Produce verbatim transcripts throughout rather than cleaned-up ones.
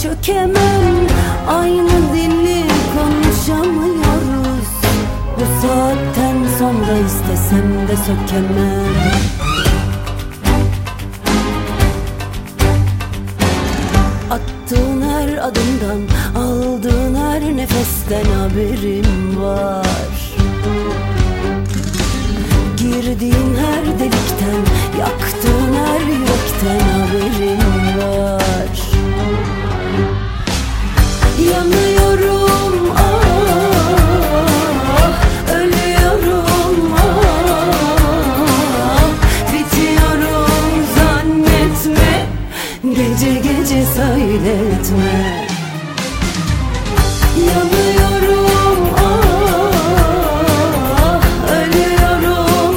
çökemem. Aynı dili konuşamıyoruz. Bu saatten sonra istesem de sökemem. Attığın her adımdan, aldığın her nefesten haberim var. Girdiğin her delikten, yaktığın her yürekten haberim var. Yanıyorum, ah, ölüyorum, ah, bitiyorum zannetme, gece gece söyletme. Yanıyorum, ah, ölüyorum,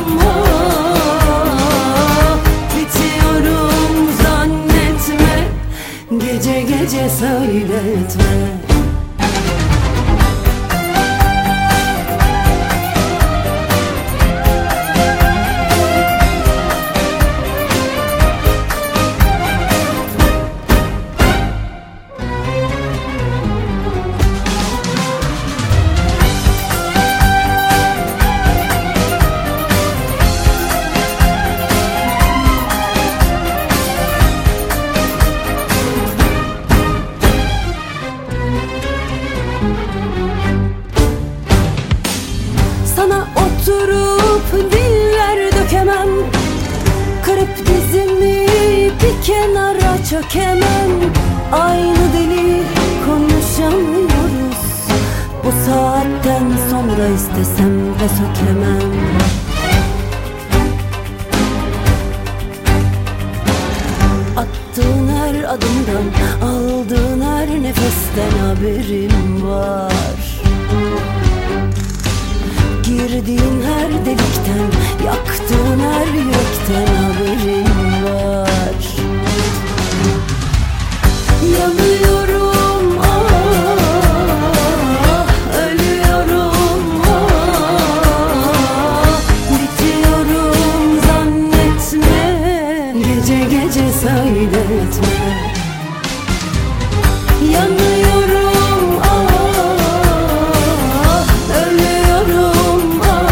ah, bitiyorum zannetme, gece gece söyletme. Sana oturup diller dökemem, kırıp dizimi bir kenara çökemem. Aynı dili konuşamıyoruz. Bu saatten sonra istesem de sökemem. Attığın her adımdan, aldığın her nefesten haberim var. Girdiğin her delikten, yaktığın her yürekten haberim var. Yanıyorum, ah, ölüyorum, ah, bitiyorum zannetme, gece gece söyletme. Yanıyorum, ah, ölüyorum,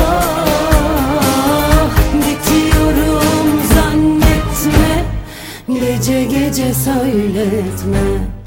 ah, bitiyorum zannetme, gece gece söyletme.